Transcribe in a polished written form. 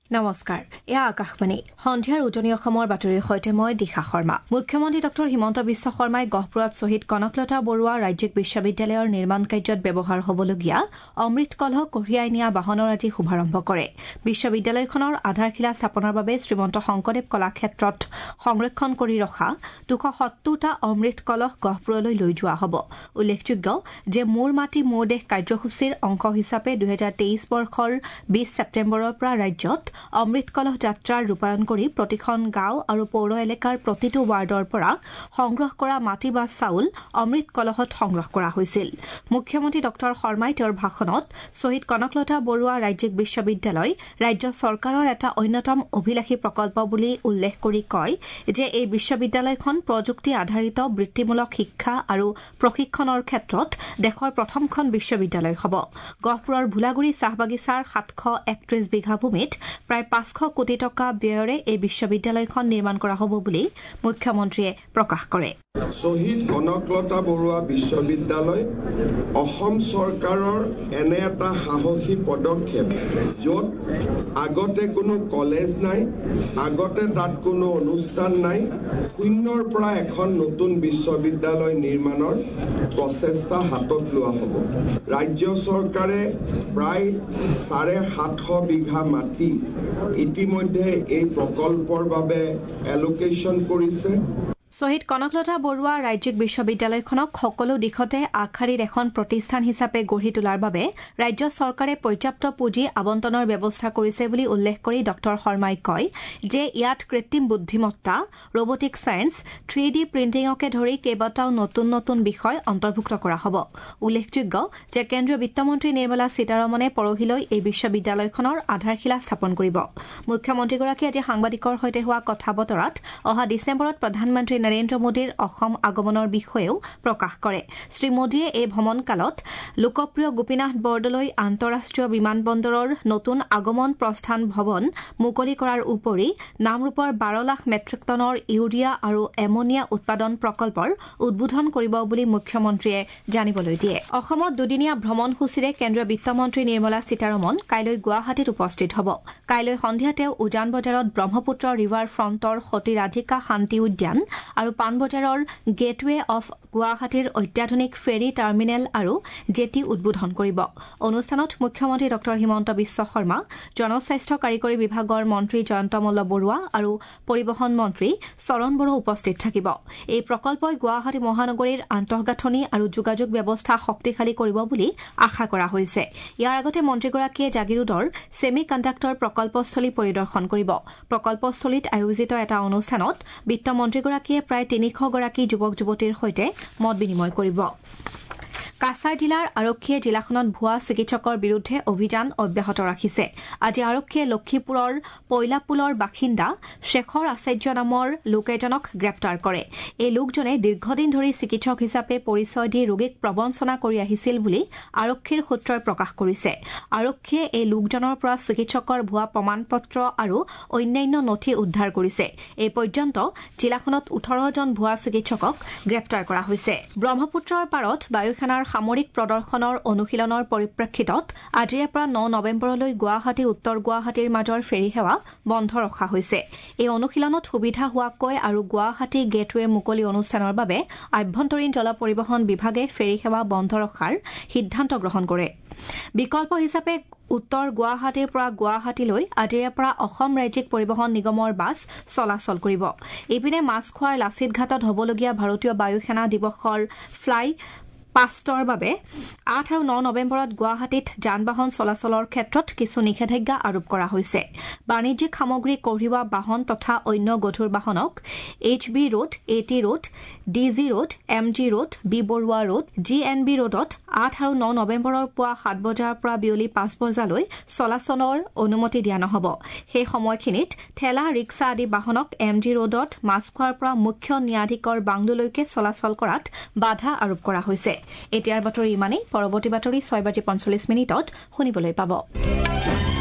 নমস্কাৰ, এয়া আকাশবাণী সন্ধিয়াৰ উজনি অসমৰ বাতৰিৰ সৈতে মই দিশা শৰ্মা। মুখ্যমন্ত্ৰী ডঃ হিমন্ত বিশ্ব শৰ্মাই গহপুৰত শ্বহীদ কনকলতা বৰুৱা ৰাজ্যিক বিশ্ববিদ্যালয়ৰ নিৰ্মাণ কাৰ্যত ব্যৱহাৰ হ'বলগীয়া অমৃত কলহ কঢ়িয়াই নিয়া বাহনৰ আজি শুভাৰম্ভ কৰে। বিশ্ববিদ্যালয়খনৰ আধাৰশিলা স্থাপনৰ বাবে শ্ৰীমন্ত শংকৰদেৱ কলাক্ষেত্ৰত সংৰক্ষণ কৰি ৰখা 270টা অমৃত কলহ গহপুৰলৈ লৈ যোৱা হ'ব। উল্লেখযোগ্য যে মোৰ মাটি মোৰ দেশ কাৰ্যসূচীৰ অংশ হিচাপে 2023 বৰ্ষৰ 20 ছেপ্টেম্বৰৰ পৰা ৰাজ্যত অমৃত কলহ যাত্ৰাৰ ৰূপায়ণ কৰি প্ৰতিখন গাঁও আৰু পৌৰ এলেকাৰ প্ৰতিটো ৱাৰ্ডৰ পৰা সংগ্ৰহ কৰা মাটি বা চাউল অমৃত কলহত সংগ্ৰহ কৰা হৈছিল। মুখ্যমন্ত্ৰী ডঃ শৰ্মাই তেওঁৰ ভাষণত শ্বহীদ কনকলতা বৰুৱা ৰাজ্যিক বিশ্ববিদ্যালয় ৰাজ্য চৰকাৰৰ এটা অন্যতম অভিলাষী প্ৰকল্প বুলি উল্লেখ কৰি কয় যে এই বিশ্ববিদ্যালয়খন প্ৰযুক্তি আধাৰিত বৃত্তিমূলক শিক্ষা আৰু প্ৰশিক্ষণৰ ক্ষেত্ৰত দেশৰ প্ৰথমখন বিশ্ববিদ্যালয় হ'ব। গহপুৰৰ ভোলাগুৰি চাহ বাগিচাৰ 731 বিঘা ভূমিত প্ৰায় 500 কোটি টকা ব্যয়েৰে এই বিশ্ববিদ্যালয়খন নিৰ্মাণ কৰা হ'ব বুলি মুখ্যমন্ত্ৰীয়ে প্ৰকাশ কৰে। শ্বহীদ কনকলতা বৰুৱা বিশ্ববিদ্যালয় অসম চৰকাৰৰ এনে এটা সাহসী পদক্ষেপ, য'ত আগতে কোনো কলেজ নাই, আগতে তাত কোনো অনুষ্ঠান নাই, শূন্যৰ পৰা এখন নতুন বিশ্ববিদ্যালয় নিৰ্মাণৰ প্ৰচেষ্টা হাতত লোৱা হ'ব। ৰাজ্য চৰকাৰে প্ৰায় 750 বিঘা মাটি ইতিমধ্যে এই প্ৰকল্পৰ বাবে এলোকেশ্যন কৰিছে। শ্বহীদ কনকলতা বৰুৱা ৰাজ্যিক বিশ্ববিদ্যালয়খনক সকলো দিশতে আগশাৰীৰ এখন প্ৰতিষ্ঠান হিচাপে গঢ়ি তোলাৰ বাবে ৰাজ্য চৰকাৰে পৰ্যাপ্ত পুঁজি আবণ্টনৰ ব্যৱস্থা কৰিছে বুলি উল্লেখ কৰি ডঃ শৰ্মাই কয় যে ইয়াত কৃত্ৰিম বুদ্ধিমত্তা, ৰবটিক ছায়েন্স, 3D প্ৰিণ্টিঙকে ধৰি কেইবাটাও নতুন নতুন বিষয় অন্তৰ্ভুক্ত কৰা হ'ব। উল্লেখযোগ্য যে কেন্দ্ৰীয় বিত্তমন্ত্ৰী নিৰ্মলা সীতাৰমণে পৰহিলৈ এই বিশ্ববিদ্যালয়খনৰ আধাৰশিলা স্থাপন কৰিব। মুখ্যমন্ত্ৰীগৰাকীয়ে আজি সাংবাদিকৰ সৈতে হোৱা কথা বতৰাত অহা ডিচেম্বৰত প্ৰধানমন্ত্ৰী নৰেন্দ্ৰ মোদীৰ অসম আগমনৰ বিষয়েও প্ৰকাশ কৰে। শ্ৰীমোদীয়ে এই ভ্ৰমণকালত লোকপ্ৰিয় গোপীনাথ বৰদলৈ আন্তঃৰাষ্ট্ৰীয় বিমানবন্দৰৰ নতুন আগমন প্ৰস্থান ভৱন মুকলি কৰাৰ উপৰি নামৰূপৰ 12 লাখ মেট্ৰিক টনৰ ইউৰিয়া আৰু এমনিয়া উৎপাদন প্ৰকল্পৰ উদ্বোধন কৰিব বুলি মুখ্যমন্ত্ৰীয়ে জানিবলৈ দিয়ে। অসমত দুদিনীয়া ভ্ৰমণসূচীৰে কেন্দ্ৰীয় বিত্তমন্ত্ৰী নিৰ্মলা সীতাৰমণ কাইলৈ গুৱাহাটীত উপস্থিত হ'ব। কাইলৈ সন্ধিয়া তেওঁ উজান বজাৰত ব্ৰহ্মপুত্ৰ ৰিভাৰ ফ্ৰণ্টৰ সতী ৰাধিকা শান্তি উদ্যান আৰু পাণবজাৰৰ গেটৱে অফ গুৱাহাটীৰ অত্যাধুনিক ফেৰী টাৰ্মিনেল আৰু জেটি উদ্বোধন কৰিব। অনুষ্ঠানত মুখ্যমন্ত্ৰী ডঃ হিমন্ত বিশ্ব শৰ্মা, জনস্বাস্থ্য কাৰিকৰী বিভাগৰ মন্ত্ৰী জয়ন্ত মল্ল বৰুৱা আৰু পৰিবহণ মন্ত্ৰী চৰণ বড়ো উপস্থিত থাকিব। এই প্ৰকল্পই গুৱাহাটী মহানগৰীৰ আন্তঃগাঁথনি আৰু যোগাযোগ ব্যৱস্থা শক্তিশালী কৰিব বুলি আশা কৰা হৈছে। ইয়াৰ আগতে মন্ত্ৰীগৰাকীয়ে জাগিৰোডৰ ছেমি কণ্ডাক্টৰ প্ৰকল্পস্থলী পৰিদৰ্শন কৰিব। প্ৰকল্পস্থলীত আয়োজিত এটা অনুষ্ঠানত বিত্তমন্ত্ৰীগৰাকীয়ে প্ৰায় 300 গৰাকী যুৱক যুৱতীৰ সৈতে মত বিনিময় কৰিব। কাছাৰ জিলাৰ আৰক্ষীয়ে জিলাখনত ভুৱা চিকিৎসকৰ বিৰুদ্ধে অভিযান অব্যাহত ৰাখিছে। আজি আৰক্ষীয়ে লক্ষীপুৰৰ পৈলাপুলৰ বাসিন্দা শেখৰ আচাৰ্য নামৰ লোক এজনক গ্ৰেপ্তাৰ কৰে। এই লোকজনে দীৰ্ঘদিন ধৰি চিকিৎসক হিচাপে পৰিচয় দি ৰোগীক প্ৰবঞ্চনা কৰি আহিছিল বুলি আৰক্ষীৰ সূত্ৰই প্ৰকাশ কৰিছে। আৰক্ষীয়ে এই লোকজনৰ পৰা চিকিৎসকৰ ভুৱা প্ৰমাণপত্ৰ আৰু অন্যান্য নথি উদ্ধাৰ কৰিছে। এই পৰ্যন্ত জিলাখনত 18 জন ভুৱা চিকিৎসকক গ্ৰেপ্তাৰ কৰা হৈছে। ব্ৰহ্মপুত্ৰৰ পাৰত বায়ুসেনাৰ সামৰিক প্ৰদৰ্শনৰ অনুশীলনৰ পৰিপ্ৰেক্ষিতত আজিৰে পৰা 9 নৱেম্বৰলৈ গুৱাহাটী উত্তৰ গুৱাহাটীৰ মাজৰ ফেৰী সেৱা বন্ধ ৰখা হৈছে। এই অনুশীলনত সুবিধা হোৱাকৈ আৰু গুৱাহাটী গেটৱে মুকলি অনুষ্ঠানৰ বাবে আভ্যন্তৰীণ জল পৰিবহণ বিভাগে ফেৰী সেৱা বন্ধ ৰখাৰ সিদ্ধান্ত গ্ৰহণ কৰে। বিকল্প হিচাপে উত্তৰ গুৱাহাটীৰ পৰা গুৱাহাটীলৈ আজিৰে পৰা অসম ৰাজ্যিক পৰিবহণ নিগমৰ বাছ চলাচল কৰিব। ইপিনে মাছখোৱাৰ লাচিত ঘাটত হ'বলগীয়া ভাৰতীয় বায়ুসেনা দিৱসৰ ফ্লাই পাষ্টৰ বাবে 8 আৰু 9 নৱেম্বৰত গুৱাহাটীত যান বাহন চলাচলৰ ক্ষেত্ৰত কিছু নিষেধাজ্ঞা আৰোপ কৰা হৈছে। বাণিজ্যিক সামগ্ৰী কঢ়িওৱা বাহন তথা অন্য গধুৰ বাহনক HB road, AT road, DG road, MG road, B Barua road, GNB ৰোডত 8 আৰু 9 নৱেম্বৰৰ পুৱা 7 বজাৰ পৰা বিয়লি 5 বজালৈ চলাচলৰ অনুমতি দিয়া নহ'ব। সেই সময়খিনিত ঠেলা, ৰিক্সা আদি বাহনক MG ৰোডত মাছখোৱাৰ পৰা মুখ্য ন্যায়াধীকৰ বাংলোলৈকে চলাচল কৰাত বাধা আৰোপ কৰা হৈছে। এতিয়াৰ বাতৰি ইমানেই। পৰৱৰ্তী বাতৰি 6:45 শুনিবলৈ পাব।